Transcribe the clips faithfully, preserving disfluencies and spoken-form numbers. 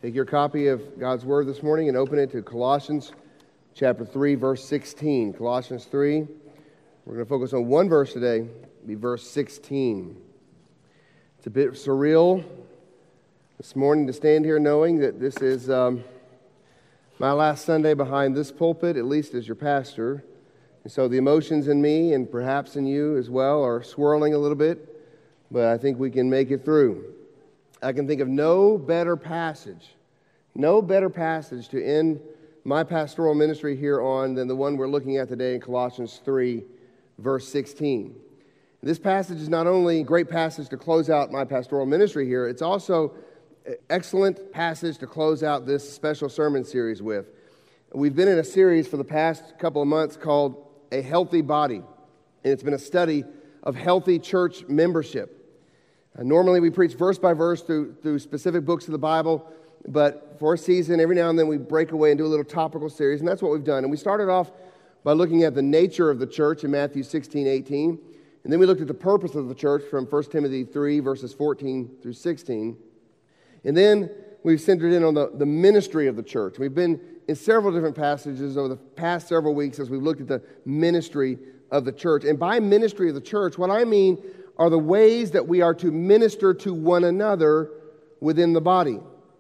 Take your copy of God's Word this morning and open it to Colossians chapter three, verse sixteen. Colossians three. We're going to focus on one verse today. It'll be verse sixteen. It's a bit surreal this morning to stand here knowing that this is um, my last Sunday behind this pulpit, at least as your pastor. And so the emotions in me and perhaps in you as well are swirling a little bit, but I think we can make it through. I can think of no better passage, no better passage to end my pastoral ministry here on than the one we're looking at today in Colossians three, verse sixteen. This passage is not only a great passage to close out my pastoral ministry here, it's also an excellent passage to close out this special sermon series with. We've been in a series for the past couple of months called A Healthy Body, and it's been a study of healthy church membership. Uh, normally we preach verse by verse through, through specific books of the Bible, but for a season, every now and then we break away and do a little topical series, and that's what we've done. And we started off by looking at the nature of the church in Matthew sixteen, eighteen, and then we looked at the purpose of the church from First Timothy three, verses fourteen through sixteen. And then we've centered in on the, the ministry of the church. We've been in several different passages over the past several weeks as we've looked at the ministry of the church. And by ministry of the church, what I mean are the ways that we are to minister to one another within the body.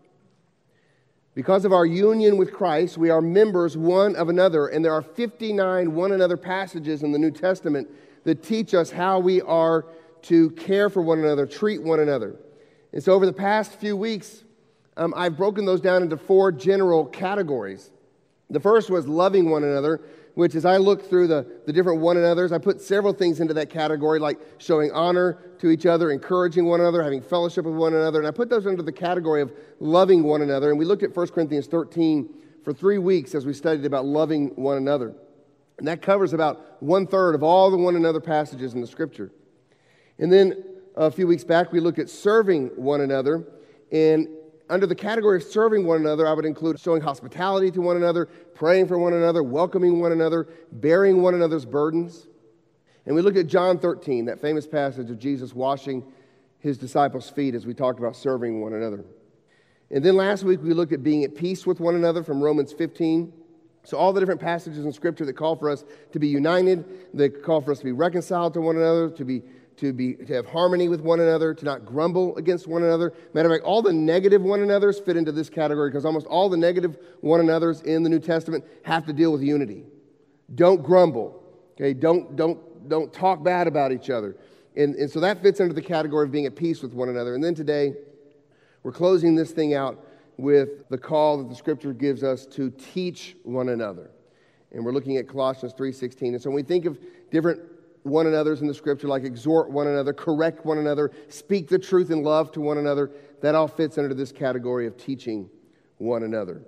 Because of our union with Christ, we are members one of another, and there are fifty-nine one another passages in the New Testament that teach us how we are to care for one another, treat one another. And so over the past few weeks, um, I've broken those down into four general categories. The first was loving one another, which as I look through the, the different one another's, I put several things into that category, like showing honor to each other, encouraging one another, having fellowship with one another, and I put those under the category of loving one another. And we looked at First Corinthians thirteen for three weeks as we studied about loving one another. And that covers about one-third of all the one another passages in the Scripture. And then a few weeks back, we looked at serving one another, and under the category of serving one another, I would include showing hospitality to one another, praying for one another, welcoming one another, bearing one another's burdens. And we looked at John thirteen, that famous passage of Jesus washing his disciples' feet as we talked about serving one another. And then last week, we looked at being at peace with one another from Romans fifteen. So all the different passages in Scripture that call for us to be united, that call for us to be reconciled to one another, to be to be to have harmony with one another, to not grumble against one another. Matter of fact, all the negative one another's fit into this category because almost all the negative one another's in the New Testament have to deal with unity. Don't grumble. Okay, don't don't don't talk bad about each other. And, and so that fits under the category of being at peace with one another. And then today, we're closing this thing out with the call that the Scripture gives us to teach one another. And we're looking at Colossians three sixteen. And so when we think of different one another's in the Scripture, like exhort one another, correct one another, speak the truth in love to one another, that all fits under this category of teaching one another.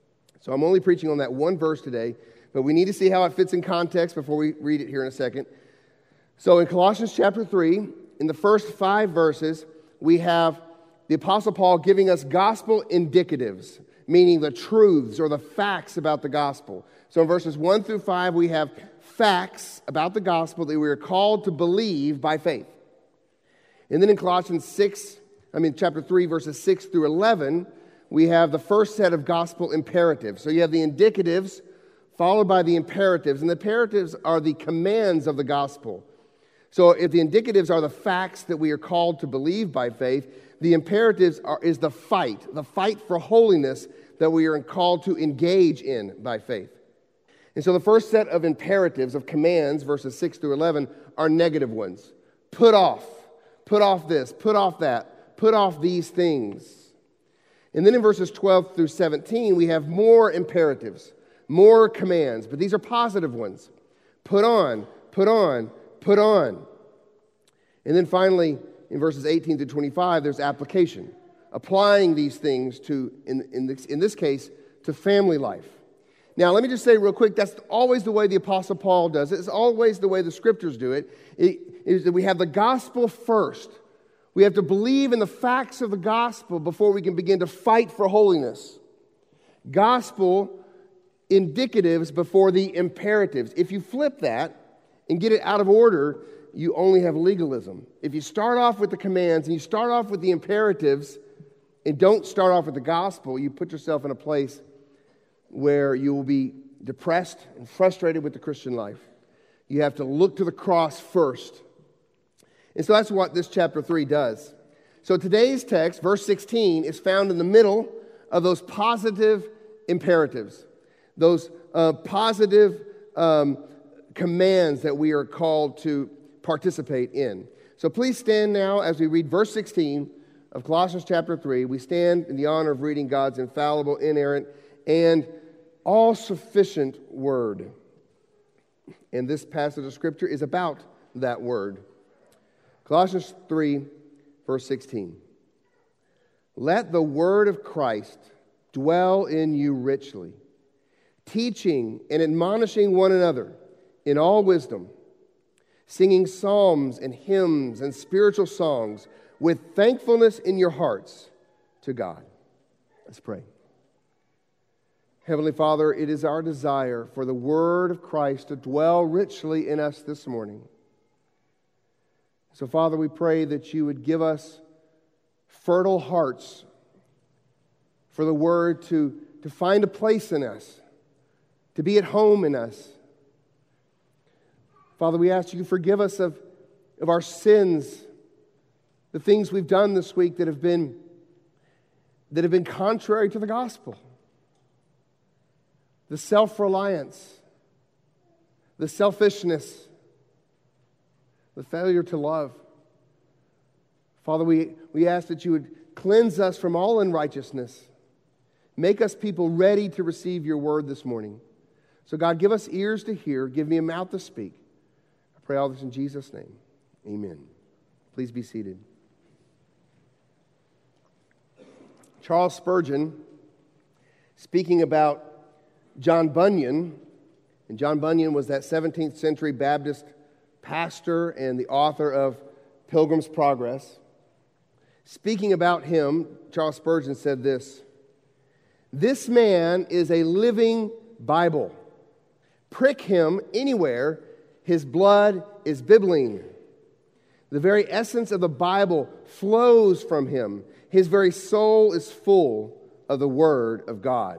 So I'm only preaching on that one verse today, but we need to see how it fits in context before we read it here in a second. So in Colossians chapter three, in the first five verses, we have the Apostle Paul giving us gospel indicatives, meaning the truths or the facts about the gospel. So in verses one through five, we have facts about the gospel that we are called to believe by faith. And then in Colossians six, I mean chapter three, verses six through eleven, we have the first set of gospel imperatives. So you have the indicatives followed by the imperatives, and the imperatives are the commands of the gospel. So if the indicatives are the facts that we are called to believe by faith, the imperatives are, is the fight, the fight for holiness that we are called to engage in by faith. And so the first set of imperatives, of commands, verses six through eleven, are negative ones. Put off, put off this, put off that, put off these things. And then in verses twelve through seventeen, we have more imperatives, more commands, but these are positive ones. Put on, put on, put on. And then finally, in verses eighteen through twenty-five, there's application, applying these things to, in, in, this, in this case, to family life. Now, let me just say real quick, that's always the way the Apostle Paul does it. It's always the way the Scriptures do it. It is that we have the gospel first. We have to believe in the facts of the gospel before we can begin to fight for holiness. Gospel indicatives before the imperatives. If you flip that and get it out of order, you only have legalism. If you start off with the commands and you start off with the imperatives, and don't start off with the gospel, you put yourself in a place where you will be depressed and frustrated with the Christian life. You have to look to the cross first. And so that's what this chapter three does. So today's text, verse sixteen, is found in the middle of those positive imperatives, those uh, positive um, commands that we are called to participate in. So please stand now as we read verse sixteen of Colossians chapter three. We stand in the honor of reading God's infallible, inerrant, and all-sufficient word. And this passage of Scripture is about that word. Colossians three, verse sixteen. Let the word of Christ dwell in you richly, teaching and admonishing one another in all wisdom, singing psalms and hymns and spiritual songs with thankfulness in your hearts to God. Let's pray. Heavenly Father, it is our desire for the word of Christ to dwell richly in us this morning. So, Father, we pray that you would give us fertile hearts for the word to, to find a place in us, to be at home in us. Father, we ask you to forgive us of, of our sins, the things we've done this week that have been that have been contrary to the gospel. The self-reliance, the selfishness, the failure to love. Father, we, we ask that you would cleanse us from all unrighteousness. Make us people ready to receive your word this morning. So God, give us ears to hear, give me a mouth to speak. I pray all this in Jesus' name. Amen. Please be seated. Charles Spurgeon, speaking about John Bunyan, and John Bunyan was that seventeenth century Baptist pastor and the author of Pilgrim's Progress. Speaking about him, Charles Spurgeon said this: "This man is a living Bible. Prick him anywhere, his blood is bibline. The very essence of the Bible flows from him. His very soul is full of the Word of God."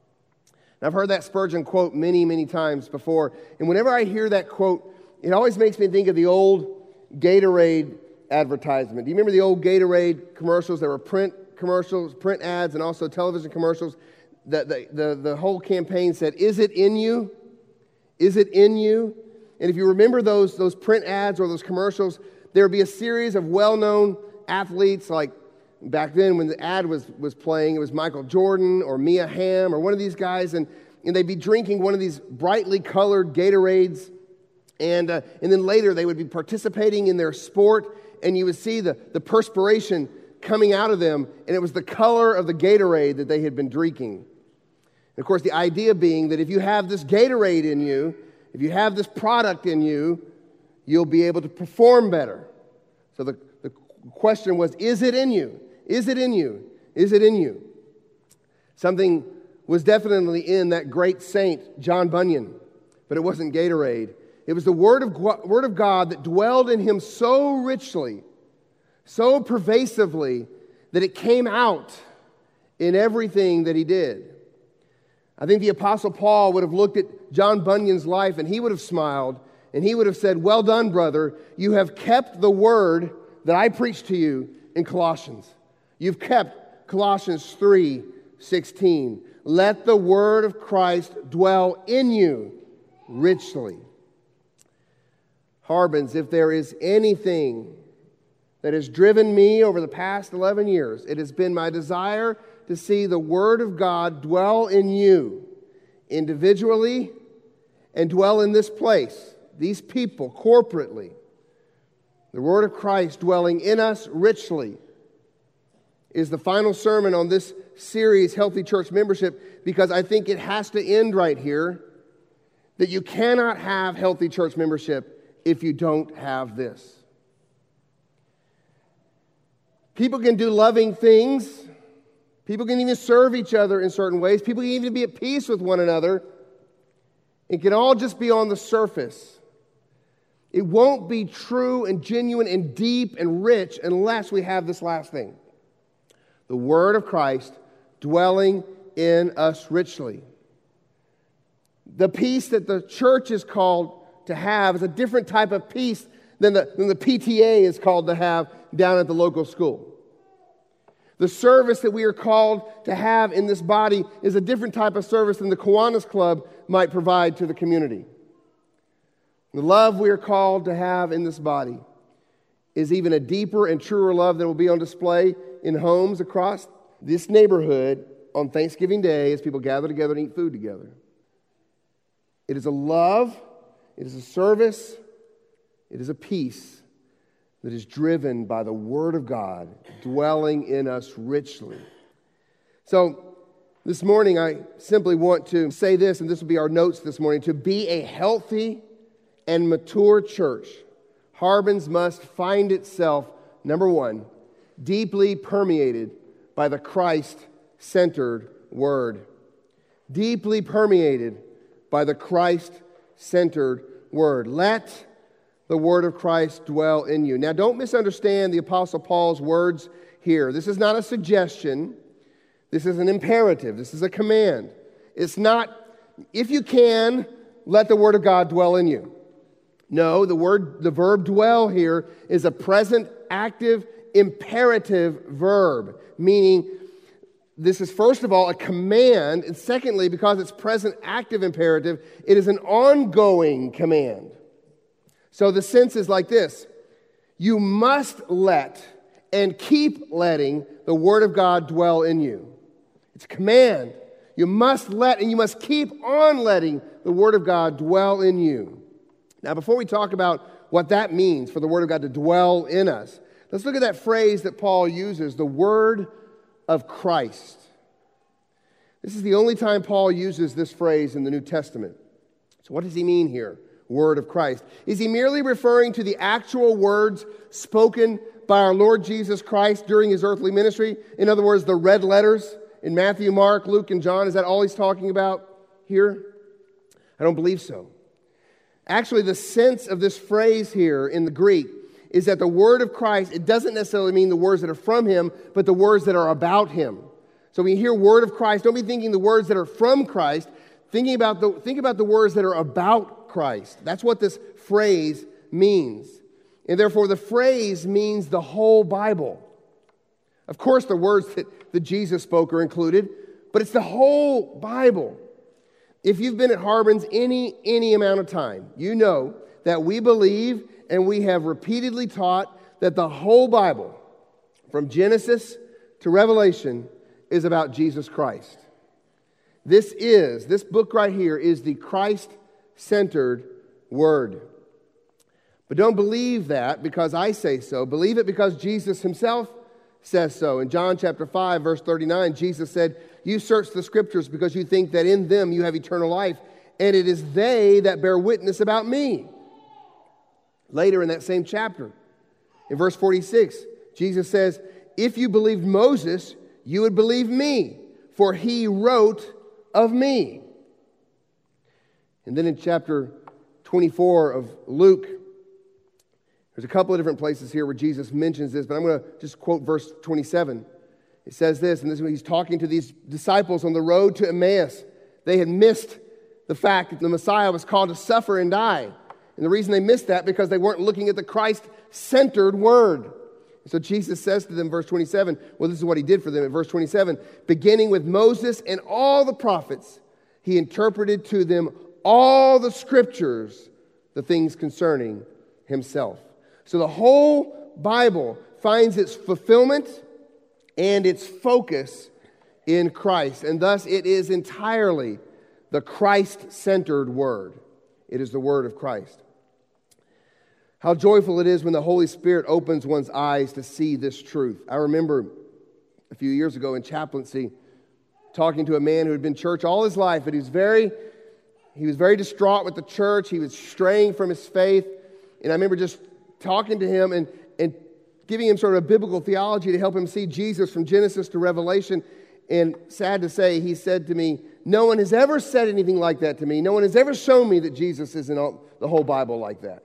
And I've heard that Spurgeon quote many, many times before. And whenever I hear that quote, it always makes me think of the old Gatorade advertisement. Do you remember the old Gatorade commercials? There were print commercials, print ads, and also television commercials. The, the, the, the whole campaign said, "Is it in you? Is it in you?" And if you remember those, those print ads or those commercials, there would be a series of well-known athletes, like back then when the ad was, was playing, it was Michael Jordan or Mia Hamm or one of these guys, and, and they'd be drinking one of these brightly colored Gatorades, and, uh, and then later they would be participating in their sport, and you would see the, the perspiration coming out of them, and it was the color of the Gatorade that they had been drinking. And of course, the idea being that if you have this Gatorade in you, if you have this product in you, you'll be able to perform better. So the, the question was, is it in you? Is it in you? Is it in you? Something was definitely in that great saint, John Bunyan, but it wasn't Gatorade. It was the Word of, Word of God that dwelled in him so richly, so pervasively, that it came out in everything that he did. I think the Apostle Paul would have looked at John Bunyan's life and he would have smiled and he would have said, "Well done, brother. You have kept the word that I preached to you in Colossians. You've kept Colossians three sixteen. Let the word of Christ dwell in you richly." Harbins, if there is anything that has driven me over the past eleven years, it has been my desire to see the Word of God dwell in you individually and dwell in this place, these people corporately. The Word of Christ dwelling in us richly is the final sermon on this series, Healthy Church Membership, because I think it has to end right here, that you cannot have healthy church membership if you don't have this. People can do loving things. People can even serve each other in certain ways. People can even be at peace with one another. It can all just be on the surface. It won't be true and genuine and deep and rich unless we have this last thing. The Word of Christ dwelling in us richly. The peace that the church is called to have is a different type of peace than the, than the P T A is called to have down at the local school. The service that we are called to have in this body is a different type of service than the Kiwanis Club might provide to the community. The love we are called to have in this body is even a deeper and truer love that will be on display in homes across this neighborhood on Thanksgiving Day as people gather together and eat food together. It is a love, it is a service, it is a peace that is driven by the Word of God dwelling in us richly. So this morning I simply want to say this, and this will be our notes this morning. To be a healthy and mature church, Harbins must find itself, number one, deeply permeated by the Christ-centered Word. Deeply permeated by the Christ-centered Word. Let the Word of Christ dwell in you. Now, don't misunderstand the Apostle Paul's words here. This is not a suggestion. This is an imperative. This is a command. It's not, if you can, let the Word of God dwell in you. No, the word, the verb dwell here is a present, active, imperative verb, meaning this is, first of all, a command, and secondly, because it's present, active, imperative, it is an ongoing command. So the sense is like this: you must let and keep letting the Word of God dwell in you. It's a command. You must let and you must keep on letting the Word of God dwell in you. Now, before we talk about what that means for the Word of God to dwell in us, let's look at that phrase that Paul uses, the Word of Christ. This is the only time Paul uses this phrase in the New Testament. So what does he mean here? Word of Christ. Is he merely referring to the actual words spoken by our Lord Jesus Christ during his earthly ministry? In other words, the red letters in Matthew, Mark, Luke, and John, is that all he's talking about here? I don't believe so. Actually, the sense of this phrase here in the Greek is that the word of Christ, it doesn't necessarily mean the words that are from him, but the words that are about him. So when you hear word of Christ, don't be thinking the words that are from Christ, thinking about the, think about the words that are about Christ. That's what this phrase means. And therefore, the phrase means the whole Bible. Of course, the words that, that Jesus spoke are included, but it's the whole Bible. If you've been at Harbins any, any amount of time, you know that we believe and we have repeatedly taught that the whole Bible, from Genesis to Revelation, is about Jesus Christ. This is, this book right here is the Christ-centered Word. But don't believe that because I say so. Believe it because Jesus himself says so. In John chapter five, verse thirty-nine, Jesus said, "You search the Scriptures because you think that in them you have eternal life, and it is they that bear witness about me." Later in that same chapter, in verse forty-six, Jesus says, "If you believed Moses, you would believe me, for he wrote of me." And then in chapter twenty-four of Luke, there's a couple of different places here where Jesus mentions this, but I'm going to just quote verse twenty-seven. It says this, and this is when he's talking to these disciples on the road to Emmaus. They had missed the fact that the Messiah was called to suffer and die. And the reason they missed that because they weren't looking at the Christ-centered Word. So Jesus says to them, verse twenty-seven, well, this is what he did for them at verse twenty-seven. "Beginning with Moses and all the prophets, he interpreted to them all the Scriptures, the things concerning himself." So the whole Bible finds its fulfillment and its focus in Christ. And thus it is entirely the Christ-centered Word. It is the Word of Christ. How joyful it is when the Holy Spirit opens one's eyes to see this truth. I remember a few years ago in chaplaincy talking to a man who had been in church all his life, but he was very, he was very distraught with the church. He was straying from his faith. And I remember just talking to him and, and giving him sort of a biblical theology to help him see Jesus from Genesis to Revelation. And sad to say, he said to me, "No one has ever said anything like that to me. No one has ever shown me that Jesus is in all, the whole Bible like that."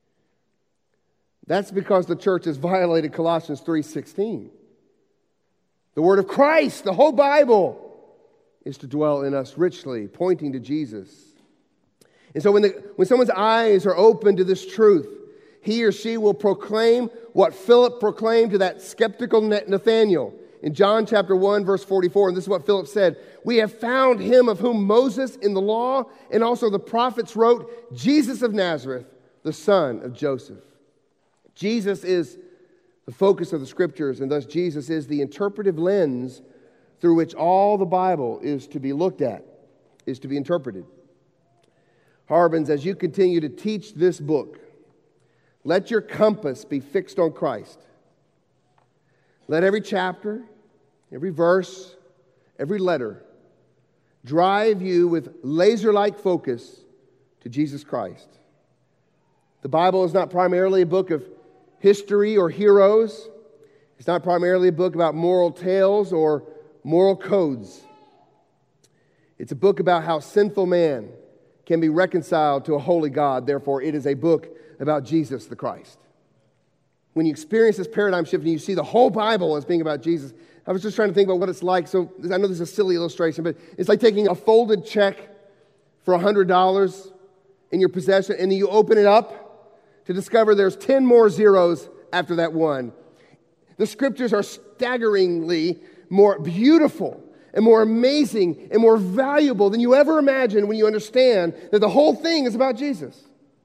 That's because the church has violated Colossians three sixteen. The word of Christ, the whole Bible, is to dwell in us richly, pointing to Jesus. And so when, the, when someone's eyes are open to this truth, he or she will proclaim what Philip proclaimed to that skeptical Nathanael. In John chapter one, verse forty-four, and this is what Philip said, "We have found him of whom Moses in the law and also the prophets wrote, Jesus of Nazareth, the son of Joseph." Jesus is the focus of the Scriptures, and thus Jesus is the interpretive lens through which all the Bible is to be looked at, is to be interpreted. Harbins, as you continue to teach this book, let your compass be fixed on Christ. Let every chapter, every verse, every letter drive you with laser-like focus to Jesus Christ. The Bible is not primarily a book of history or heroes. It's not primarily a book about moral tales or moral codes. It's a book about how sinful man can be reconciled to a holy God. Therefore, it is a book about Jesus the Christ. When you experience this paradigm shift and you see the whole Bible as being about Jesus, I was just trying to think about what it's like. So I know this is a silly illustration, but it's like taking a folded check for one hundred dollars in your possession, and then you open it up to discover there's ten more zeros after that one. The Scriptures are staggeringly more beautiful and more amazing and more valuable than you ever imagined when you understand that the whole thing is about Jesus.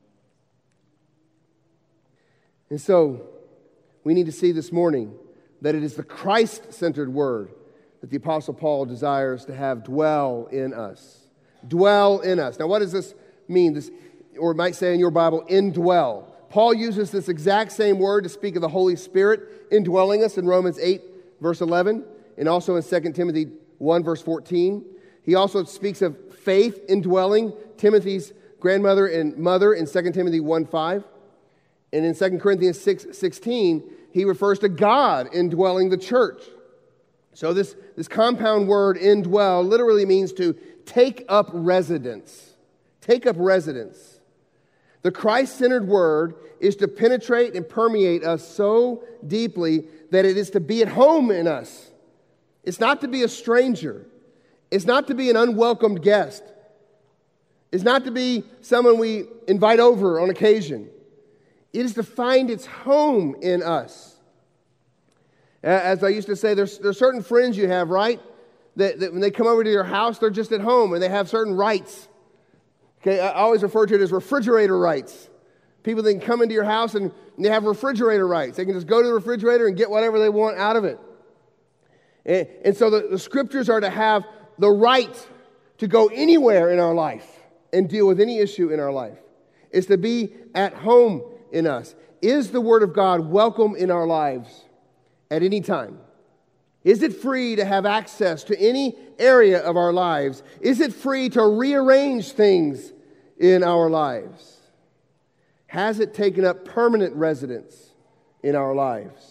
And so, we need to see this morning that it is the Christ-centered word that the Apostle Paul desires to have dwell in us. Dwell in us. Now, what does this mean? This, or it might say in your Bible, indwell. Paul uses this exact same word to speak of the Holy Spirit indwelling us in Romans eight, verse eleven, and also in Second Timothy one, verse fourteen. He also speaks of faith indwelling Timothy's grandmother and mother in Second Timothy one, five. And in Second Corinthians six, sixteen, he refers to God indwelling the church. So this, this compound word, indwell, literally means to take up residence. Take up residence. The Christ-centered word is to penetrate and permeate us so deeply that it is to be at home in us. It's not to be a stranger. It's not to be an unwelcomed guest. It's not to be someone we invite over on occasion. It is to find its home in us. As I used to say, there's, there's certain friends you have, right? That, that when they come over to your house, they're just at home and they have certain rights. Okay, I always refer to it as refrigerator rights. People that can come into your house and they have refrigerator rights. They can just go to the refrigerator and get whatever they want out of it. And, and so the, the Scriptures are to have the right to go anywhere in our life and deal with any issue in our life. It's to be at home in us. Is the Word of God welcome in our lives at any time? Is it free to have access to any area of our lives? Is it free to rearrange things in our lives? Has it taken up permanent residence in our lives?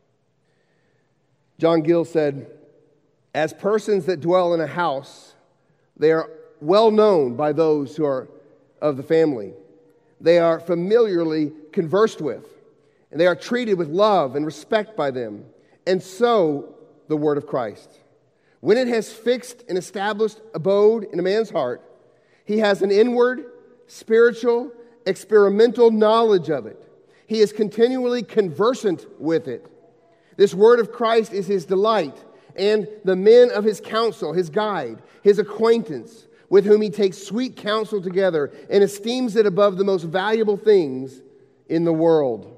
John Gill said, "As persons that dwell in a house, they are well known by those who are of the family. They are familiarly conversed with, and they are treated with love and respect by them. And so, the word of Christ. When it has fixed and established abode in a man's heart, he has an inward, spiritual, experimental knowledge of it. He is continually conversant with it. This word of Christ is his delight, and the men of his counsel, his guide, his acquaintance, with whom he takes sweet counsel together and esteems it above the most valuable things in the world."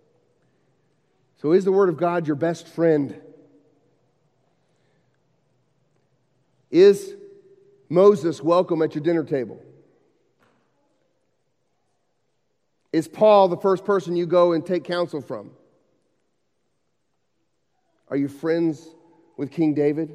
So is the Word of God your best friend? Is Moses welcome at your dinner table? Is Paul the first person you go and take counsel from? Are you friends with King David?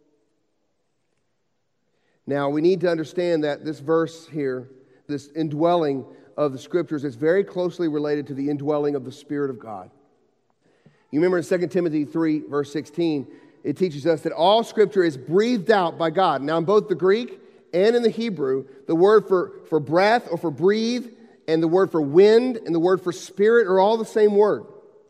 Now, we need to understand that this verse here, this indwelling of the Scriptures, is very closely related to the indwelling of the Spirit of God. You remember in Second Timothy three, verse sixteen, it teaches us that all Scripture is breathed out by God. Now, in both the Greek and in the Hebrew, the word for, for breath or for breathe and the word for wind and the word for spirit are all the same word.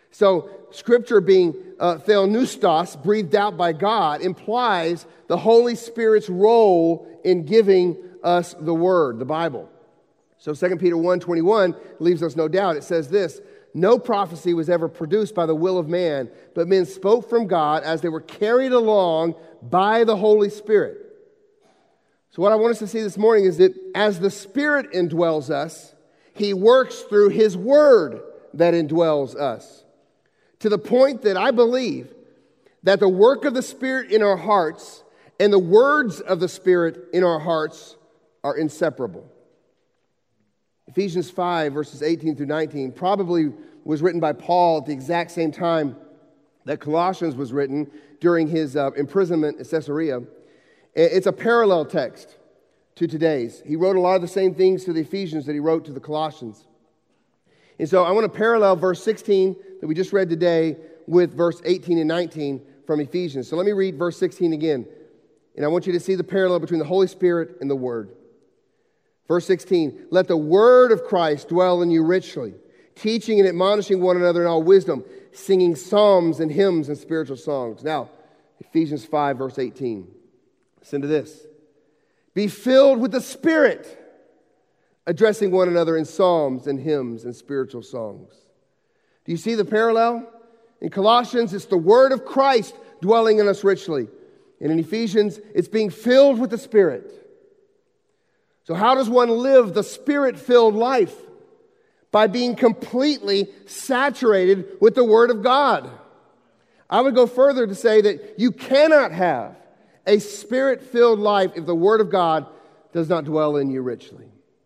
So Scripture being uh, theopneustos, breathed out by God, implies the Holy Spirit's role in giving us the Word, the Bible. So Second Peter one twenty-one leaves us no doubt. It says this, no prophecy was ever produced by the will of man, but men spoke from God as they were carried along by the Holy Spirit. So what I want us to see this morning is that as the Spirit indwells us, He works through His Word that indwells us. To the point that I believe that the work of the Spirit in our hearts and the words of the Spirit in our hearts are inseparable. Ephesians five, verses eighteen through nineteen, probably was written by Paul at the exact same time that Colossians was written during his uh, imprisonment at Caesarea. It's a parallel text to today's. He wrote a lot of the same things to the Ephesians that he wrote to the Colossians. And so I want to parallel verse sixteen that we just read today with verse eighteen and nineteen from Ephesians. So let me read verse sixteen again. And I want you to see the parallel between the Holy Spirit and the Word. Verse sixteen, let the word of Christ dwell in you richly, teaching and admonishing one another in all wisdom, singing psalms and hymns and spiritual songs. Now, Ephesians five, verse eighteen. Listen to this. Be filled with the Spirit, addressing one another in psalms and hymns and spiritual songs. Do you see the parallel? In Colossians, it's the word of Christ dwelling in us richly. And in Ephesians, it's being filled with the Spirit. So how does one live the Spirit-filled life? By being completely saturated with the Word of God. I would go further to say that you cannot have a Spirit-filled life if the Word of God does not dwell in you richly.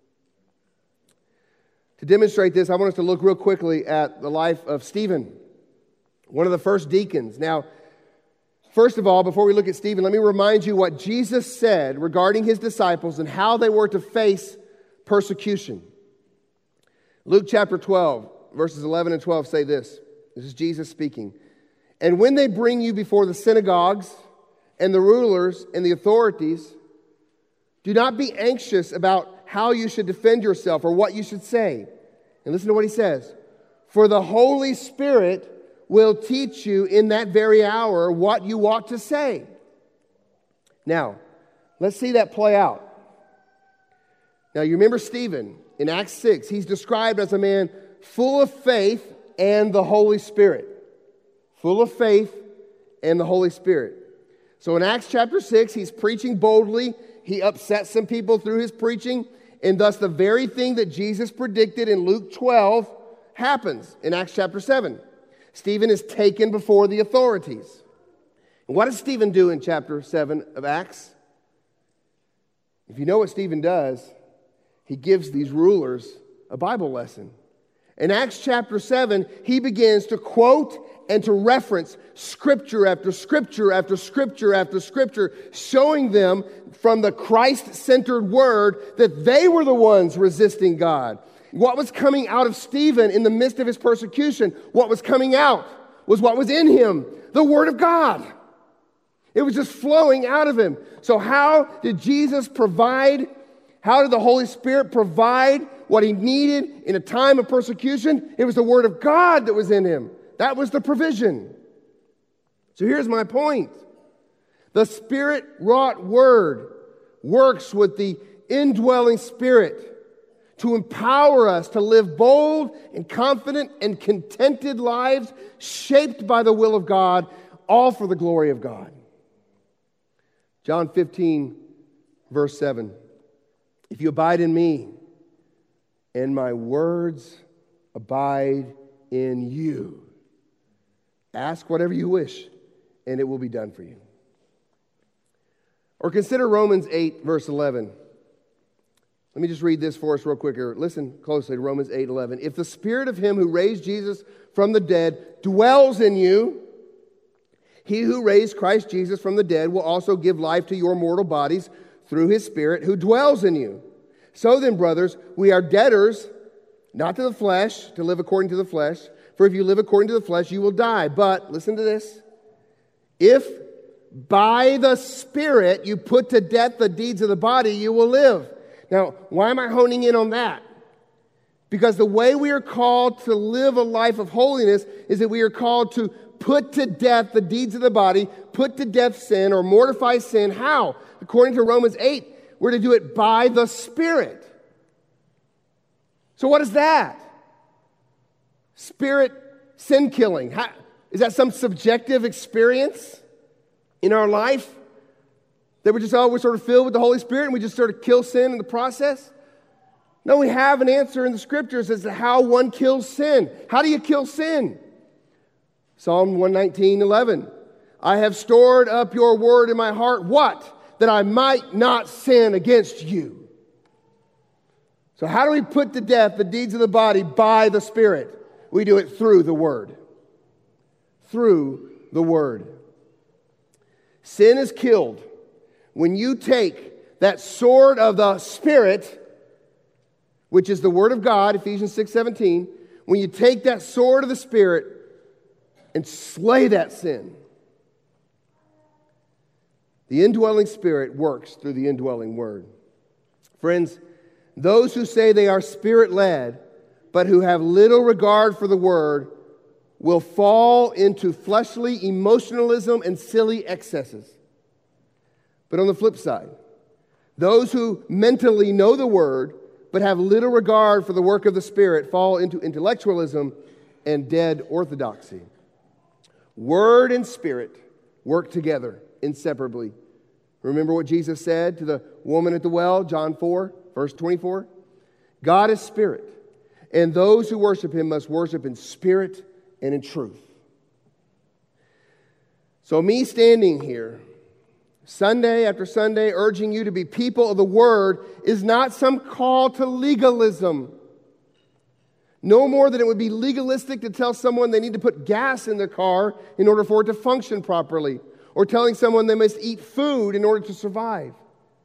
To demonstrate this, I want us to look real quickly at the life of Stephen, one of the first deacons. Now, first of all, before we look at Stephen, let me remind you what Jesus said regarding his disciples and how they were to face persecution. Luke chapter twelve, verses eleven and twelve say this. This is Jesus speaking. And when they bring you before the synagogues and the rulers and the authorities, do not be anxious about how you should defend yourself or what you should say. And listen to what he says. For the Holy Spirit will teach you in that very hour what you ought to say. Now, let's see that play out. Now, you remember Stephen in Acts six. He's described as a man full of faith and the Holy Spirit. Full of faith and the Holy Spirit. So in Acts chapter six, he's preaching boldly. He upsets some people through his preaching. And thus the very thing that Jesus predicted in Luke twelve happens in Acts chapter seven. Stephen is taken before the authorities. And what does Stephen do in chapter seven of Acts? If you know what Stephen does, he gives these rulers a Bible lesson. In Acts chapter seven, he begins to quote and to reference scripture after scripture after scripture after scripture, showing them from the Christ-centered word that they were the ones resisting God. What was coming out of Stephen in the midst of his persecution, what was coming out was what was in him, the Word of God. It was just flowing out of him. So how did Jesus provide, how did the Holy Spirit provide what he needed in a time of persecution? It was the Word of God that was in him. That was the provision. So here's my point. The Spirit-wrought Word works with the indwelling Spirit to empower us to live bold and confident and contented lives shaped by the will of God, all for the glory of God. John fifteen, verse seven. If you abide in me and my words abide in you, ask whatever you wish and it will be done for you. Or consider Romans eight, verse eleven. Let me just read this for us real quick here. Listen closely to Romans eight eleven. If the Spirit of him who raised Jesus from the dead dwells in you, he who raised Christ Jesus from the dead will also give life to your mortal bodies through his Spirit who dwells in you. So then, brothers, we are debtors, not to the flesh, to live according to the flesh. For if you live according to the flesh, you will die. But, listen to this, if by the Spirit you put to death the deeds of the body, you will live. Now, why am I honing in on that? Because the way we are called to live a life of holiness is that we are called to put to death the deeds of the body, put to death sin or mortify sin. How? According to Romans eight, we're to do it by the Spirit. So what is that? Spirit sin killing. How, is that some subjective experience in our life? That we're just, oh, we're sort of filled with the Holy Spirit and we just sort of kill sin in the process? No, we have an answer in the Scriptures as to how one kills sin. How do you kill sin? Psalm one nineteen, eleven. I have stored up your word in my heart. What? That I might not sin against you. So how do we put to death the deeds of the body by the Spirit? We do it through the Word. Through the Word. Sin is killed when you take that sword of the Spirit, which is the Word of God, Ephesians six seventeen, when you take that sword of the Spirit and slay that sin. The indwelling Spirit works through the indwelling Word. Friends, those who say they are Spirit-led, but who have little regard for the Word, will fall into fleshly emotionalism and silly excesses. But on the flip side, those who mentally know the Word, but have little regard for the work of the Spirit, fall into intellectualism and dead orthodoxy. Word and Spirit work together inseparably. Remember what Jesus said to the woman at the well, John four, verse twenty-four? God is Spirit, and those who worship Him must worship in spirit and in truth. So me standing here, Sunday after Sunday, urging you to be people of the Word is not some call to legalism. No more than it would be legalistic to tell someone they need to put gas in their car in order for it to function properly, or telling someone they must eat food in order to survive.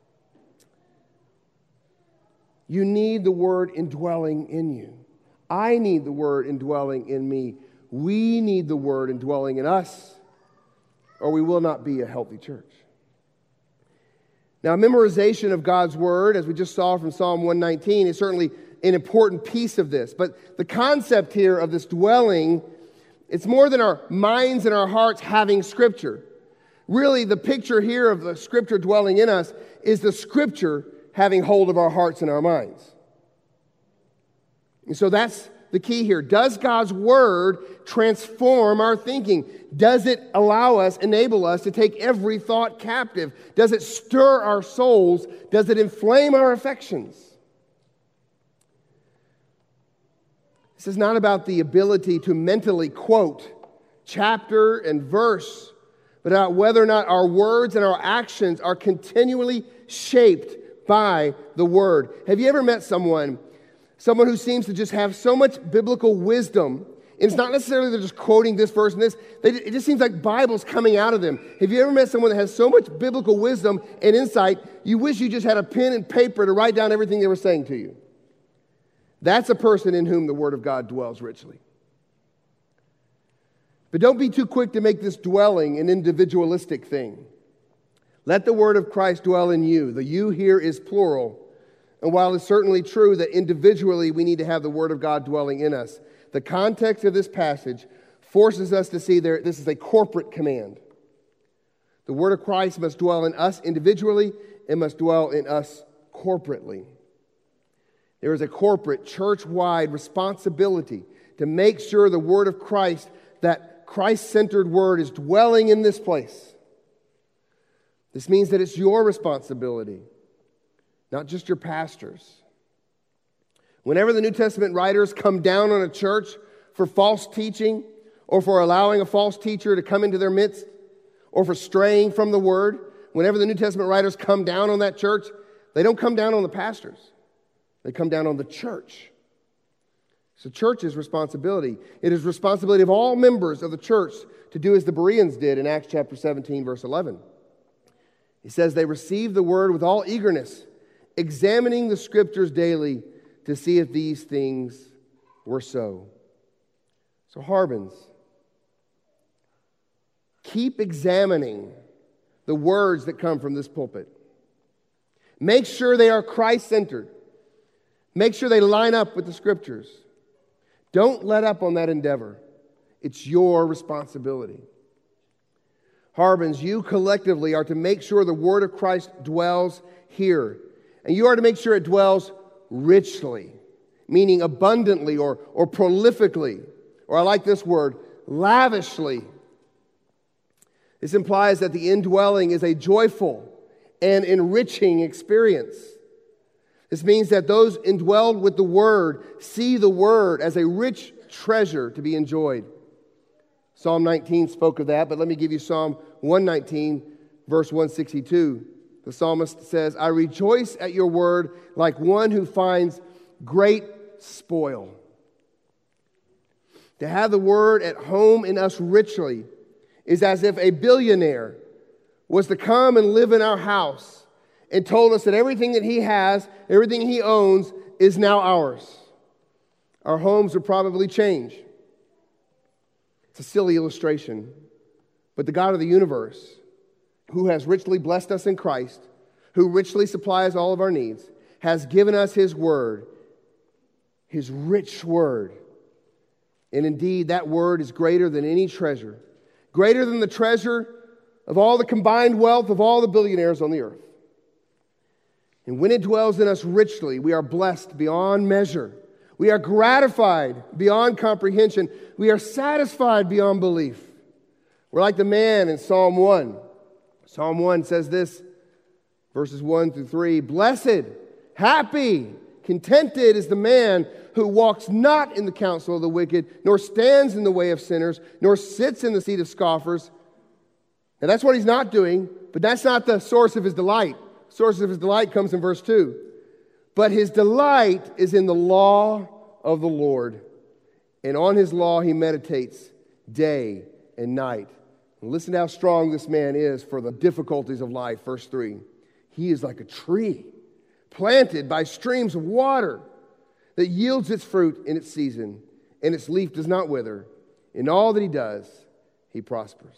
You need the Word indwelling in you. I need the Word indwelling in me. We need the Word indwelling in us, or we will not be a healthy church. Now, memorization of God's Word, as we just saw from Psalm one nineteen, is certainly an important piece of this. But the concept here of this dwelling, it's more than our minds and our hearts having Scripture. Really, the picture here of the Scripture dwelling in us is the Scripture having hold of our hearts and our minds. And so that's the key here. Does God's Word transform our thinking? Does it allow us, enable us to take every thought captive? Does it stir our souls? Does it inflame our affections? This is not about the ability to mentally quote chapter and verse, but about whether or not our words and our actions are continually shaped by the Word. Have you ever met someone, someone who seems to just have so much biblical wisdom, and it's not necessarily they're just quoting this verse and this, they, it just seems like Bible's coming out of them. Have you ever met someone that has so much biblical wisdom and insight, you wish you just had a pen and paper to write down everything they were saying to you? That's a person in whom the Word of God dwells richly. But don't be too quick to make this dwelling an individualistic thing. Let the Word of Christ dwell in you. The you here is plural. And while it's certainly true that individually we need to have the Word of God dwelling in us, the context of this passage forces us to see there this is a corporate command. The Word of Christ must dwell in us individually and must dwell in us corporately. There is a corporate, church-wide responsibility to make sure the Word of Christ, that Christ-centered Word, is dwelling in this place. This means that it's your responsibility, not just your pastor's. Whenever the New Testament writers come down on a church for false teaching, or for allowing a false teacher to come into their midst, or for straying from the Word, whenever the New Testament writers come down on that church, they don't come down on the pastors. They come down on the church. It's the church's responsibility. It is responsibility of all members of the church to do as the Bereans did in Acts chapter seventeen, verse eleven. He says, they received the word with all eagerness, examining the Scriptures daily to see if these things were so. So Harbins, keep examining the words that come from this pulpit. Make sure they are Christ-centered. Make sure they line up with the Scriptures. Don't let up on that endeavor. It's your responsibility. Harbins, you collectively are to make sure the Word of Christ dwells here. And you are to make sure it dwells richly, meaning abundantly or, or prolifically, or I like this word, lavishly. This implies that the indwelling is a joyful and enriching experience. This means that those indwelled with the Word see the Word as a rich treasure to be enjoyed. Psalm nineteen spoke of that, but let me give you Psalm one nineteen, verse one sixty-two. The psalmist says, I rejoice at your word like one who finds great spoil. To have the Word at home in us richly is as if a billionaire was to come and live in our house and told us that everything that he has, everything he owns, is now ours. Our homes would probably change. It's a silly illustration, but the God of the universe, who has richly blessed us in Christ, who richly supplies all of our needs, has given us His Word, His rich Word. And indeed, that Word is greater than any treasure, greater than the treasure of all the combined wealth of all the billionaires on the earth. And when it dwells in us richly, we are blessed beyond measure. We are gratified beyond comprehension. We are satisfied beyond belief. We're like the man in Psalm one. Psalm one says this, verses one through three, Blessed, happy, contented is the man who walks not in the counsel of the wicked, nor stands in the way of sinners, nor sits in the seat of scoffers. Now that's what he's not doing, but that's not the source of his delight. The source of his delight comes in verse two. But his delight is in the law of the Lord, and on his law he meditates day and night. And listen to how strong this man is for the difficulties of life. Verse three. He is like a tree planted by streams of water that yields its fruit in its season, and its leaf does not wither. In all that he does, he prospers.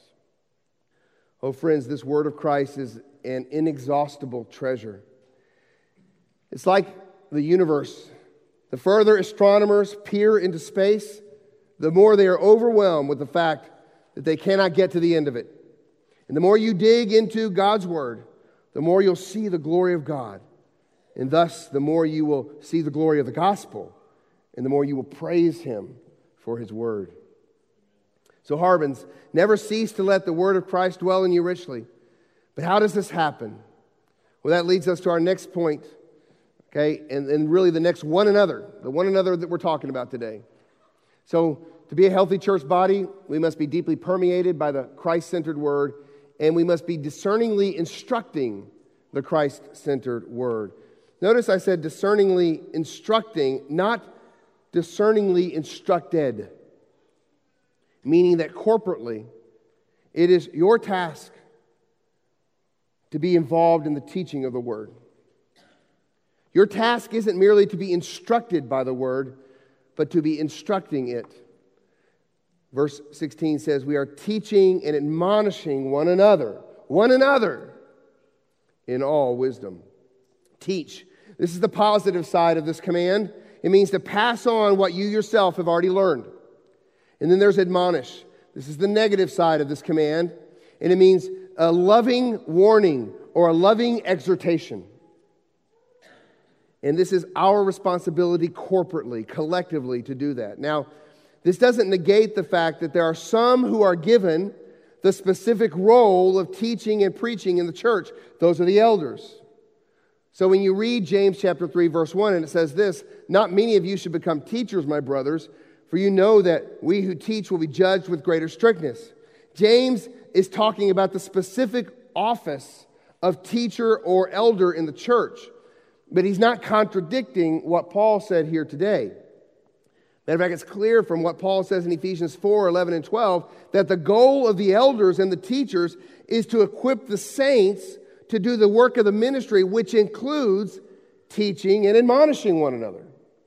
Oh, friends, this word of Christ is an inexhaustible treasure. It's like the universe. The further astronomers peer into space, the more they are overwhelmed with the fact that they cannot get to the end of it. And the more you dig into God's Word, the more you'll see the glory of God. And thus, the more you will see the glory of the gospel, and the more you will praise Him for His Word. So, Harbins, never cease to let the Word of Christ dwell in you richly. But how does this happen? Well, that leads us to our next point, okay, and, and really the next one another, the one another that we're talking about today. So, to be a healthy church body, we must be deeply permeated by the Christ-centered Word, and we must be discerningly instructing the Christ-centered Word. Notice I said discerningly instructing, not discerningly instructed, meaning that corporately, it is your task to be involved in the teaching of the Word. Your task isn't merely to be instructed by the Word, but to be instructing it. Verse sixteen says, we are teaching and admonishing one another, one another in all wisdom. Teach. This is the positive side of this command. It means to pass on what you yourself have already learned. And then there's admonish. This is the negative side of this command. And it means a loving warning or a loving exhortation. And this is our responsibility corporately, collectively to do that. Now, this doesn't negate the fact that there are some who are given the specific role of teaching and preaching in the church. Those are the elders. So when you read James chapter three, verse one, and it says this, not many of you should become teachers, my brothers, for you know that we who teach will be judged with greater strictness. James is talking about the specific office of teacher or elder in the church, but he's not contradicting what Paul said here today. Matter of fact, it's clear from what Paul says in Ephesians four, eleven, and twelve that the goal of the elders and the teachers is to equip the saints to do the work of the ministry, which includes teaching and admonishing one another.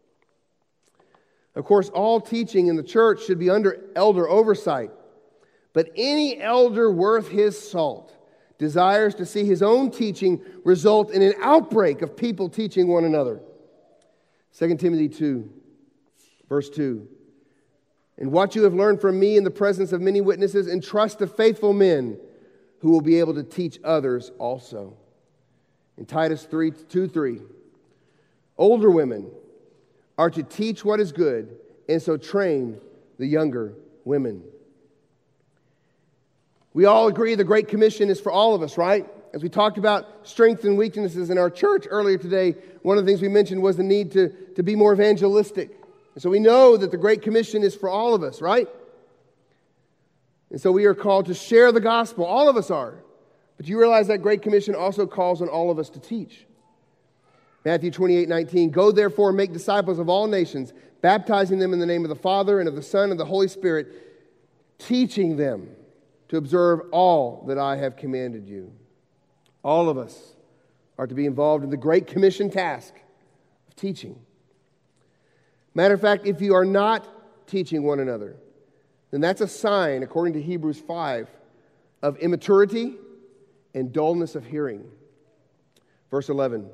Of course, all teaching in the church should be under elder oversight, but any elder worth his salt desires to see his own teaching result in an outbreak of people teaching one another. Second Timothy two, verse two. And what you have learned from me in the presence of many witnesses, entrust to faithful men who will be able to teach others also. In Titus three, two, three. Older women are to teach what is good, and so train the younger women. We all agree the Great Commission is for all of us, right? As we talked about strengths and weaknesses in our church earlier today, one of the things we mentioned was the need to, to be more evangelistic. And so we know that the Great Commission is for all of us, right? And so we are called to share the gospel. All of us are. But you realize that Great Commission also calls on all of us to teach. Matthew twenty-eight, nineteen, go therefore and make disciples of all nations, baptizing them in the name of the Father and of the Son and the Holy Spirit, teaching them to observe all that I have commanded you. All of us are to be involved in the Great Commission task of teaching. Matter of fact, if you are not teaching one another, then that's a sign, according to Hebrews five, of immaturity and dullness of hearing. Verse eleven.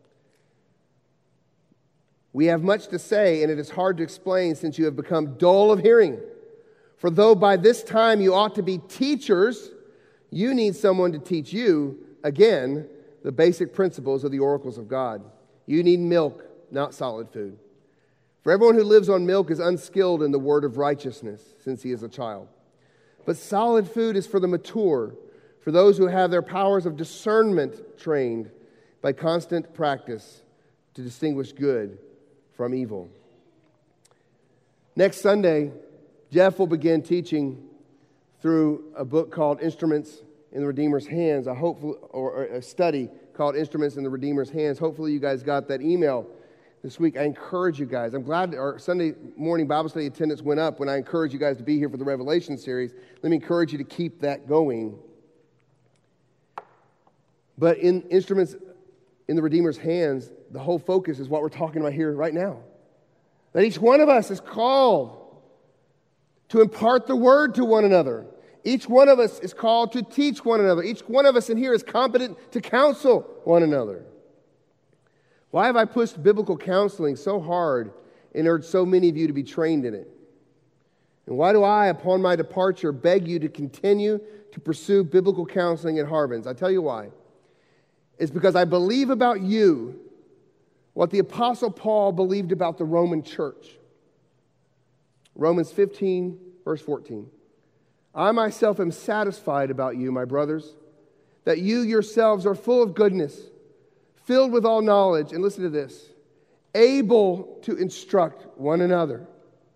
We have much to say, and it is hard to explain since you have become dull of hearing. For though by this time you ought to be teachers, you need someone to teach you, again, the basic principles of the oracles of God. You need milk, not solid food. For everyone who lives on milk is unskilled in the word of righteousness, since he is a child. But solid food is for the mature, for those who have their powers of discernment trained by constant practice to distinguish good from evil. Next Sunday, Jeff will begin teaching through a book called Instruments in the Redeemer's Hands, a hopeful or a study called Instruments in the Redeemer's Hands. Hopefully you guys got that email this week. I encourage you guys. I'm glad our Sunday morning Bible study attendance went up when I encouraged you guys to be here for the Revelation series. Let me encourage you to keep that going. But in Instruments in the Redeemer's Hands, the whole focus is what we're talking about here right now. That each one of us is called to impart the word to one another. Each one of us is called to teach one another. Each one of us in here is competent to counsel one another. Why have I pushed biblical counseling so hard and urged so many of you to be trained in it? And why do I, upon my departure, beg you to continue to pursue biblical counseling at Harbins? I tell you why. It's because I believe about you what the Apostle Paul believed about the Roman church. Romans fifteen, verse fourteen. I myself am satisfied about you, my brothers, that you yourselves are full of goodness, filled with all knowledge, and listen to this, able to instruct one another.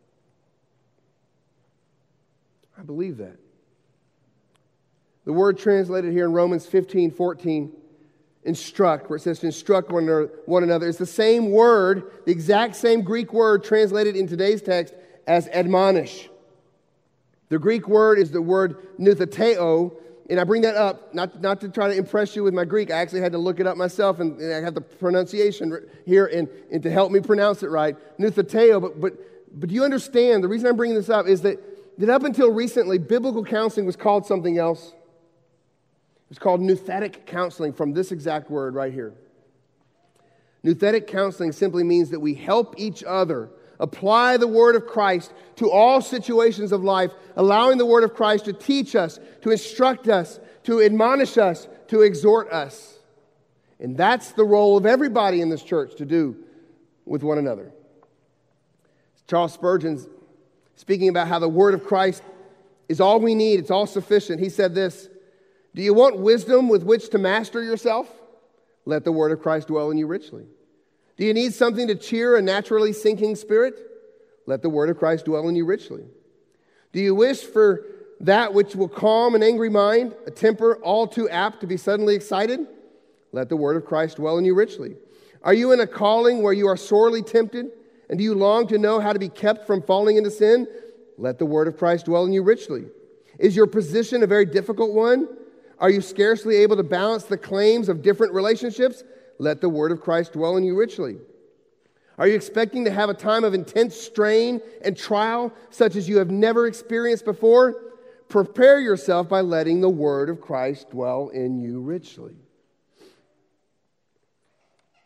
I believe that. The word translated here in Romans fifteen, fourteen, instruct, where it says to instruct one another, one another, is the same word, the exact same Greek word translated in today's text as admonish. The Greek word is the word nutheteo, and I bring that up not, not to try to impress you with my Greek. I actually had to look it up myself, and, and I have the pronunciation here and, and to help me pronounce it right. Nutheteo, but, but, but do you understand, the reason I'm bringing this up is that, that up until recently, biblical counseling was called something else. It's called nouthetic counseling from this exact word right here. Nouthetic counseling simply means that we help each other apply the word of Christ to all situations of life, allowing the word of Christ to teach us, to instruct us, to admonish us, to exhort us. And that's the role of everybody in this church to do with one another. Charles Spurgeon, speaking about how the word of Christ is all we need, it's all sufficient, he said this, do you want wisdom with which to master yourself? Let the word of Christ dwell in you richly. Do you need something to cheer a naturally sinking spirit? Let the word of Christ dwell in you richly. Do you wish for that which will calm an angry mind, a temper all too apt to be suddenly excited? Let the word of Christ dwell in you richly. Are you in a calling where you are sorely tempted? And do you long to know how to be kept from falling into sin? Let the word of Christ dwell in you richly. Is your position a very difficult one? Are you scarcely able to balance the claims of different relationships? Let the word of Christ dwell in you richly. Are you expecting to have a time of intense strain and trial such as you have never experienced before? Prepare yourself by letting the word of Christ dwell in you richly.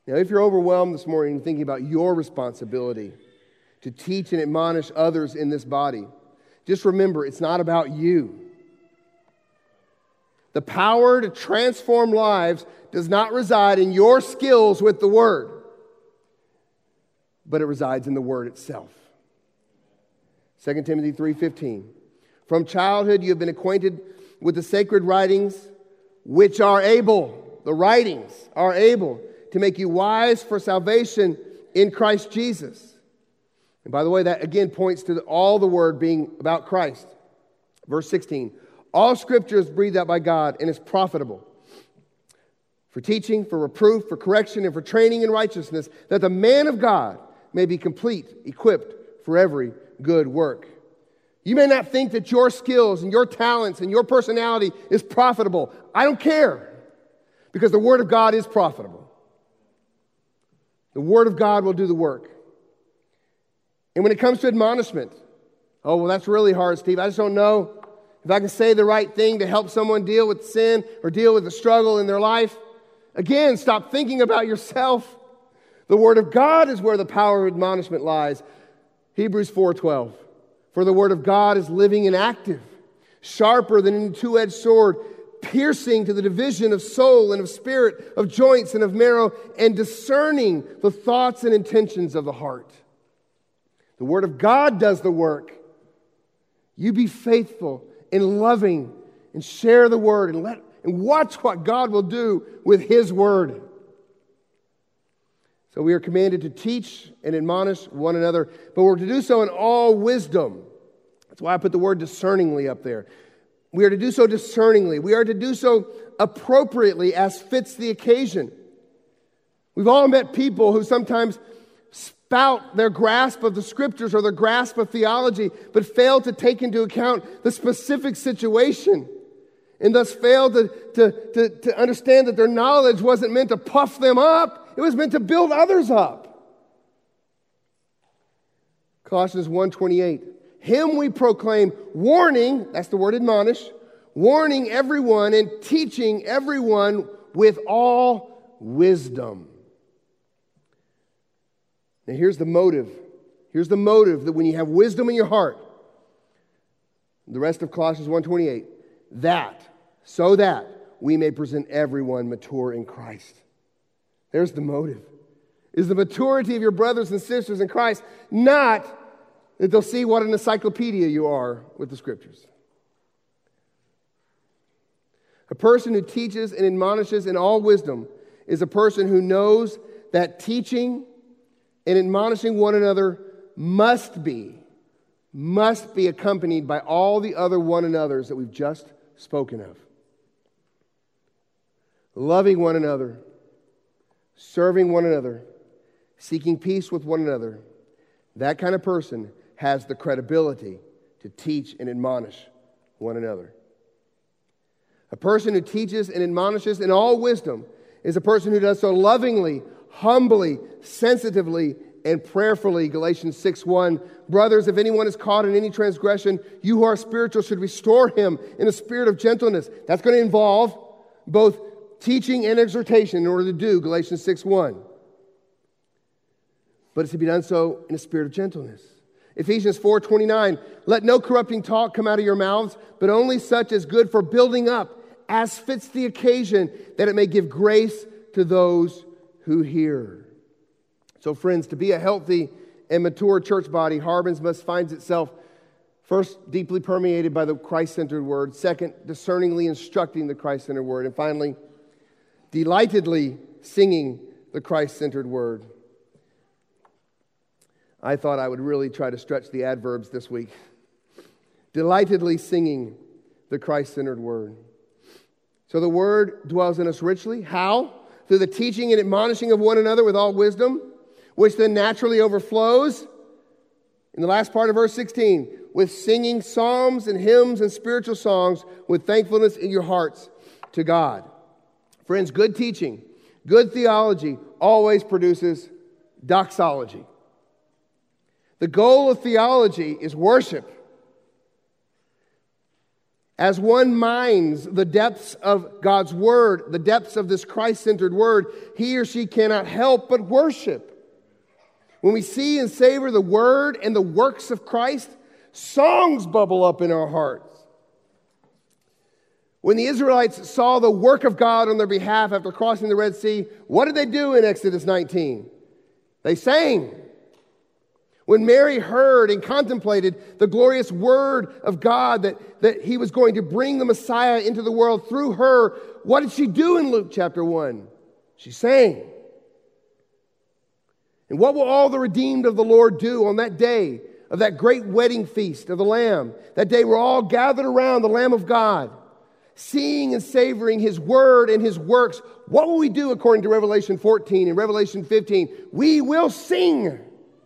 Now, if you're overwhelmed this morning thinking about your responsibility to teach and admonish others in this body, just remember, it's not about you. The power to transform lives does not reside in your skills with the Word, but it resides in the Word itself. Second Timothy three fifteen. From childhood you have been acquainted with the sacred writings, which are able, the writings are able to make you wise for salvation in Christ Jesus. And by the way, that again points to all the Word being about Christ. Verse sixteen. All Scripture is breathed out by God and is profitable for teaching, for reproof, for correction, and for training in righteousness, that the man of God may be complete, equipped for every good work. You may not think that your skills and your talents and your personality is profitable. I don't care, because the Word of God is profitable. The Word of God will do the work. And when it comes to admonishment, oh, well, that's really hard, Steve. I just don't know if I can say the right thing to help someone deal with sin or deal with the struggle in their life. Again, stop thinking about yourself. The Word of God is where the power of admonishment lies. Hebrews four twelve. For the Word of God is living and active, sharper than any two-edged sword, piercing to the division of soul and of spirit, of joints and of marrow, and discerning the thoughts and intentions of the heart. The Word of God does the work. You be faithful and loving and share the Word and let and watch what God will do with His Word. So we are commanded to teach and admonish one another, but we're to do so in all wisdom. That's why I put the word discerningly up there. We are to do so discerningly. We are to do so appropriately as fits the occasion. We've all met people who sometimes spout their grasp of the Scriptures or their grasp of theology, but fail to take into account the specific situation, and thus fail to, to, to, to understand that their knowledge wasn't meant to puff them up. It was meant to build others up. Colossians one twenty-eight. Him we proclaim, warning, that's the word admonish, warning everyone and teaching everyone with all wisdom. Now here's the motive. Here's the motive that when you have wisdom in your heart, the rest of Colossians one twenty-eight, that, so that we may present everyone mature in Christ. There's the motive. Is the maturity of your brothers and sisters in Christ, not that they'll see what an encyclopedia you are with the Scriptures. A person who teaches and admonishes in all wisdom is a person who knows that teaching and admonishing one another must be, must be accompanied by all the other one another's that we've just spoken of. Loving one another, serving one another, seeking peace with one another. That kind of person has the credibility to teach and admonish one another. A person who teaches and admonishes in all wisdom is a person who does so lovingly, humbly, sensitively, and prayerfully. Galatians six one. Brothers, if anyone is caught in any transgression, you who are spiritual should restore him in a spirit of gentleness. That's going to involve both teaching and exhortation in order to do Galatians six one. But it's to be done so in a spirit of gentleness. Ephesians four twenty-nine. Let no corrupting talk come out of your mouths, but only such as good for building up, as fits the occasion, that it may give grace to those who hear. So friends, to be a healthy and mature church body, Harbins must find itself, first, deeply permeated by the Christ-centered word. Second, discerningly instructing the Christ-centered word. And finally, delightedly singing the Christ-centered word. I thought I would really try to stretch the adverbs this week. Delightedly singing the Christ-centered word. So the word dwells in us richly. How? Through the teaching and admonishing of one another with all wisdom, which then naturally overflows, in the last part of verse sixteen, with singing psalms and hymns and spiritual songs with thankfulness in your hearts to God. Friends, good teaching, good theology always produces doxology. The goal of theology is worship. As one mines the depths of God's Word, the depths of this Christ-centered Word, he or she cannot help but worship. When we see and savor the Word and the works of Christ, songs bubble up in our hearts. When the Israelites saw the work of God on their behalf after crossing the Red Sea, what did they do in Exodus nineteen? They sang. When Mary heard and contemplated the glorious word of God that, that he was going to bring the Messiah into the world through her, what did she do in Luke chapter one? She sang. And what will all the redeemed of the Lord do on that day of that great wedding feast of the Lamb? That day we're all gathered around the Lamb of God, seeing and savoring his word and his works. What will we do according to Revelation fourteen and Revelation fifteen? We will sing.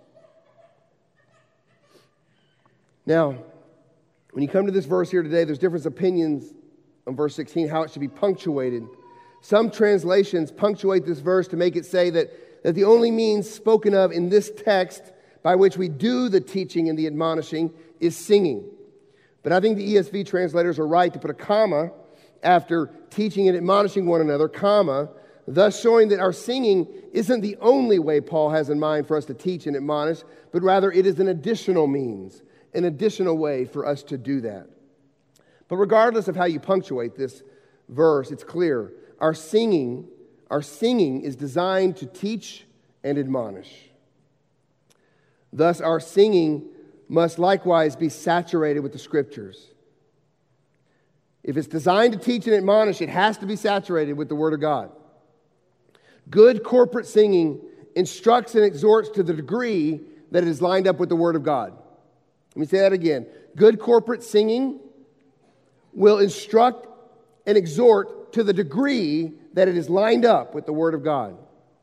Now, when you come to this verse here today, there's different opinions on verse sixteen, how it should be punctuated. Some translations punctuate this verse to make it say that, that the only means spoken of in this text by which we do the teaching and the admonishing is singing. But I think the E S V translators are right to put a comma after teaching and admonishing one another, comma, thus showing that our singing isn't the only way Paul has in mind for us to teach and admonish, but rather it is an additional means, an additional way for us to do that. But regardless of how you punctuate this verse, it's clear. Our singing, our singing is designed to teach and admonish. Thus, our singing must likewise be saturated with the Scriptures. If it's designed to teach and admonish, it has to be saturated with the Word of God. Good corporate singing instructs and exhorts to the degree that it is lined up with the Word of God. Let me say that again. Good corporate singing will instruct and exhort to the degree that it is lined up with the Word of God.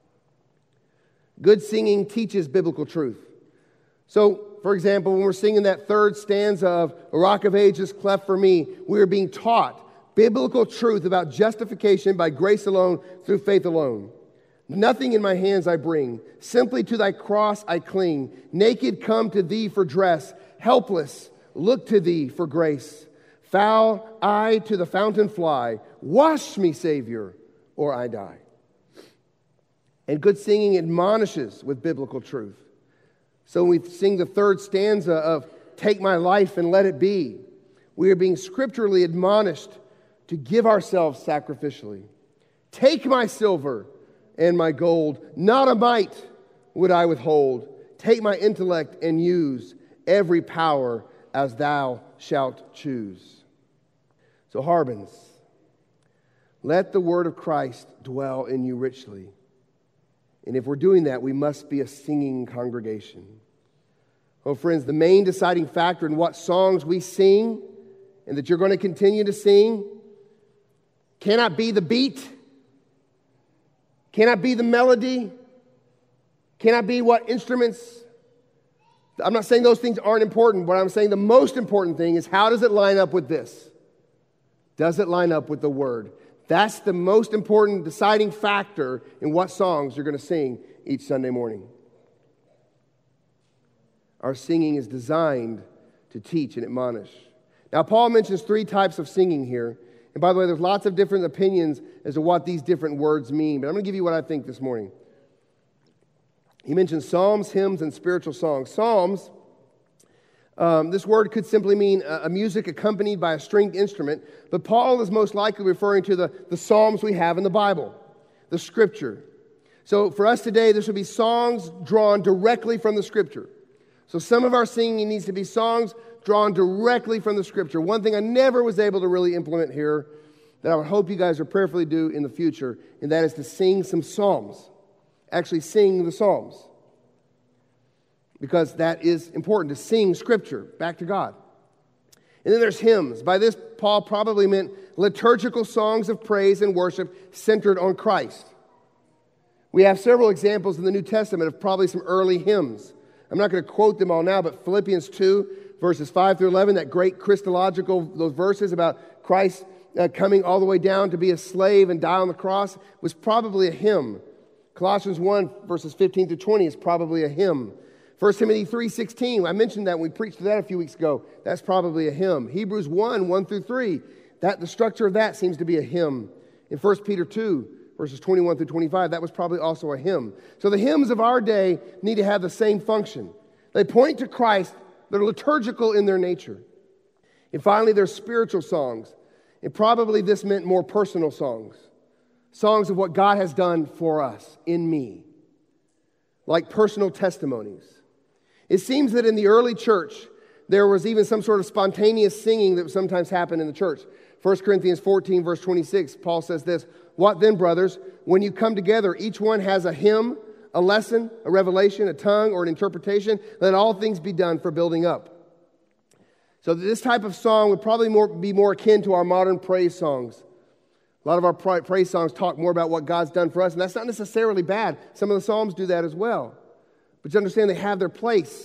Good singing teaches biblical truth. So, for example, when we're singing that third stanza of "A Rock of Ages cleft for me," we are being taught biblical truth about justification by grace alone, through faith alone. Nothing in my hands I bring, simply to thy cross I cling. Naked come to thee for dress, helpless look to thee for grace. Foul I to the fountain fly, wash me, Savior, or I die. And good singing admonishes with biblical truth. So when we sing the third stanza of "Take my life and let it be," we are being scripturally admonished to give ourselves sacrificially. Take my silver and my gold, not a mite would I withhold. Take my intellect and use every power as thou shalt choose. So Harbins, let the word of Christ dwell in you richly. And if we're doing that, we must be a singing congregation. Oh, friends, the main deciding factor in what songs we sing and that you're going to continue to sing cannot be the beat, cannot be the melody, cannot be what instruments. I'm not saying those things aren't important, but I'm saying the most important thing is, how does it line up with this? Does it line up with the Word? That's the most important deciding factor in what songs you're going to sing each Sunday morning. Our singing is designed to teach and admonish. Now, Paul mentions three types of singing here. And by the way, there's lots of different opinions as to what these different words mean. But I'm going to give you what I think this morning. He mentions psalms, hymns, and spiritual songs. Psalms, um, this word could simply mean a, a music accompanied by a stringed instrument. But Paul is most likely referring to the, the psalms we have in the Bible, the Scripture. So for us today, this would be songs drawn directly from the Scripture. So some of our singing needs to be songs drawn directly from the Scripture. One thing I never was able to really implement here that I would hope you guys will prayerfully do in the future, and that is to sing some psalms. Actually sing the Psalms. Because that is important, to sing Scripture back to God. And then there's hymns. By this, Paul probably meant liturgical songs of praise and worship centered on Christ. We have several examples in the New Testament of probably some early hymns. I'm not going to quote them all now, but Philippians two, verses five through eleven, that great Christological, those verses about Christ uh, coming all the way down to be a slave and die on the cross, was probably a hymn. Colossians one, verses fifteen through twenty is probably a hymn. First Timothy three sixteen, I mentioned that when we preached that a few weeks ago. That's probably a hymn. Hebrews one, one through three, that, the structure of that seems to be a hymn. In First Peter two, verses twenty-one through twenty-five, that was probably also a hymn. So the hymns of our day need to have the same function. They point to Christ. They're liturgical in their nature. And finally, there's spiritual songs. And probably this meant more personal songs. Songs of what God has done for us, in me. Like personal testimonies. It seems that in the early church, there was even some sort of spontaneous singing that sometimes happened in the church. First Corinthians fourteen, verse twenty-six, Paul says this, "What then, brothers, when you come together, each one has a hymn, a lesson, a revelation, a tongue, or an interpretation. Let all things be done for building up." So this type of song would probably more, be more akin to our modern praise songs. A lot of our praise songs talk more about what God's done for us, and that's not necessarily bad. Some of the Psalms do that as well. But you understand they have their place.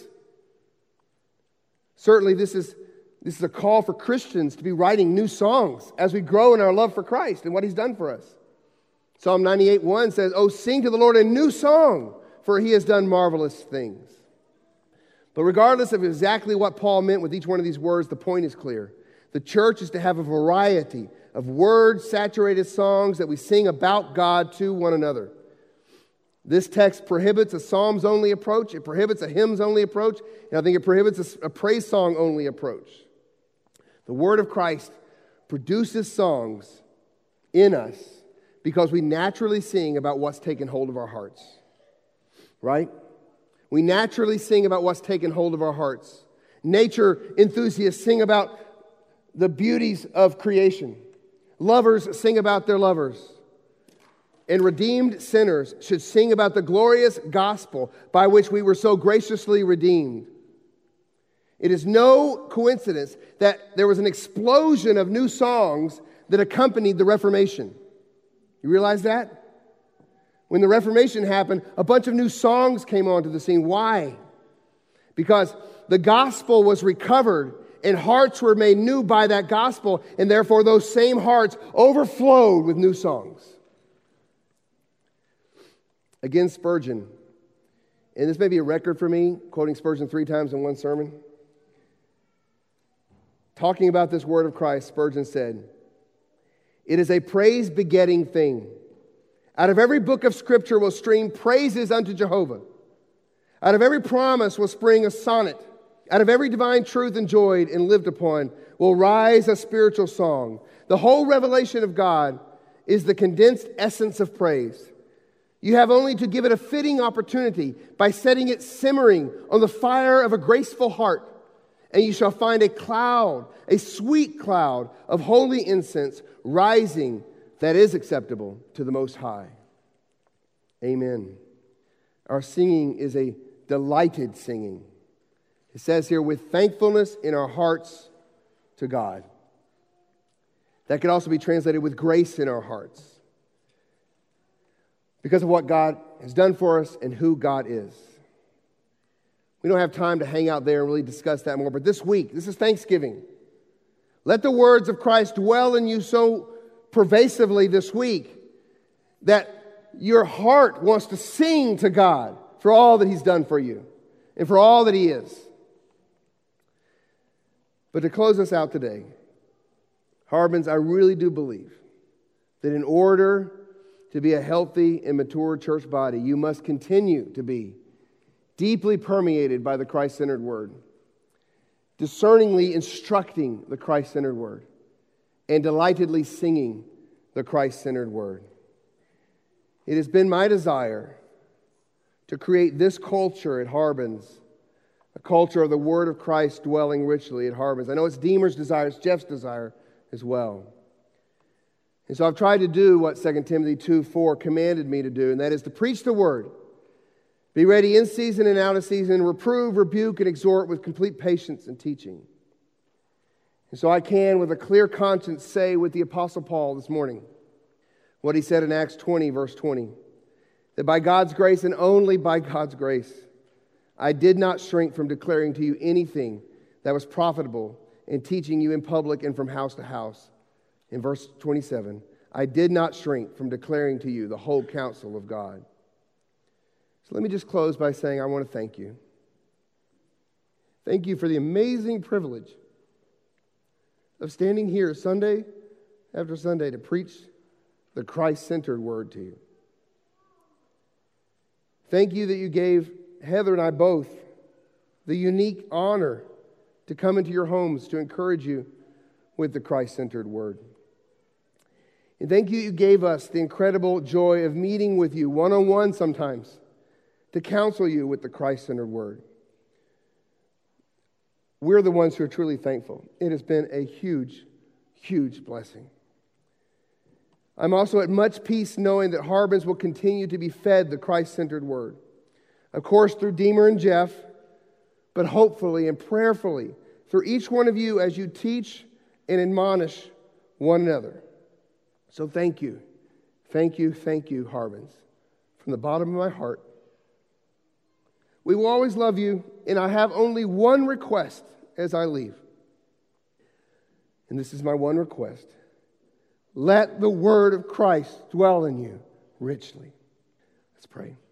Certainly this is, this is a call for Christians to be writing new songs as we grow in our love for Christ and what He's done for us. Psalm ninety-eight, one says, "Oh, sing to the Lord a new song, for He has done marvelous things." But regardless of exactly what Paul meant with each one of these words, the point is clear. The church is to have a variety of word-saturated songs that we sing about God to one another. This text prohibits a Psalms-only approach. It prohibits a hymns-only approach. And I think it prohibits a, a praise song-only approach. The Word of Christ produces songs in us because we naturally sing about what's taken hold of our hearts. Right? We naturally sing about what's taken hold of our hearts. Nature enthusiasts sing about the beauties of creation. Lovers sing about their lovers. And redeemed sinners should sing about the glorious gospel by which we were so graciously redeemed. It is no coincidence that there was an explosion of new songs that accompanied the Reformation. You realize that? When the Reformation happened, a bunch of new songs came onto the scene. Why? Because the gospel was recovered and hearts were made new by that gospel, and therefore those same hearts overflowed with new songs. Again, Spurgeon, and this may be a record for me, quoting Spurgeon three times in one sermon. Talking about this word of Christ, Spurgeon said, "It is a praise-begetting thing. Out of every book of Scripture will stream praises unto Jehovah. Out of every promise will spring a sonnet. Out of every divine truth enjoyed and lived upon will rise a spiritual song. The whole revelation of God is the condensed essence of praise. You have only to give it a fitting opportunity by setting it simmering on the fire of a graceful heart, and you shall find a cloud, a sweet cloud of holy incense rising that is acceptable to the Most High." Amen. Our singing is a delighted singing. It says here, with thankfulness in our hearts to God. That could also be translated with grace in our hearts, because of what God has done for us and who God is. We don't have time to hang out there and really discuss that more, but this week, this is Thanksgiving. Let the words of Christ dwell in you so pervasively this week that your heart wants to sing to God for all that He's done for you and for all that He is. But to close us out today, Harbins, I really do believe that in order to be a healthy and mature church body, you must continue to be deeply permeated by the Christ-centered Word, discerningly instructing the Christ-centered Word, and delightedly singing the Christ-centered Word. It has been my desire to create this culture at Harbins, a culture of the Word of Christ dwelling richly at Harbins. I know it's Deemer's desire, it's Jeff's desire as well. And so I've tried to do what Second Timothy two four commanded me to do, and that is to preach the Word. Be ready in season and out of season, reprove, rebuke, and exhort with complete patience and teaching. And so I can, with a clear conscience, say with the Apostle Paul this morning what he said in Acts twenty, verse twenty, that by God's grace and only by God's grace, I did not shrink from declaring to you anything that was profitable and teaching you in public and from house to house. In verse twenty-seven, I did not shrink from declaring to you the whole counsel of God. So let me just close by saying I want to thank you. Thank you for the amazing privilege of standing here Sunday after Sunday to preach the Christ-centered word to you. Thank you that you gave Heather and I both the unique honor to come into your homes to encourage you with the Christ-centered word. And thank you that you gave us the incredible joy of meeting with you one-on-one sometimes to counsel you with the Christ-centered word. We're the ones who are truly thankful. It has been a huge, huge blessing. I'm also at much peace knowing that Harbins will continue to be fed the Christ-centered word. Of course, through Deemer and Jeff, but hopefully and prayerfully through each one of you as you teach and admonish one another. So thank you, thank you, thank you, Harbins, from the bottom of my heart. We will always love you, and I have only one request as I leave. And this is my one request. Let the word of Christ dwell in you richly. Let's pray.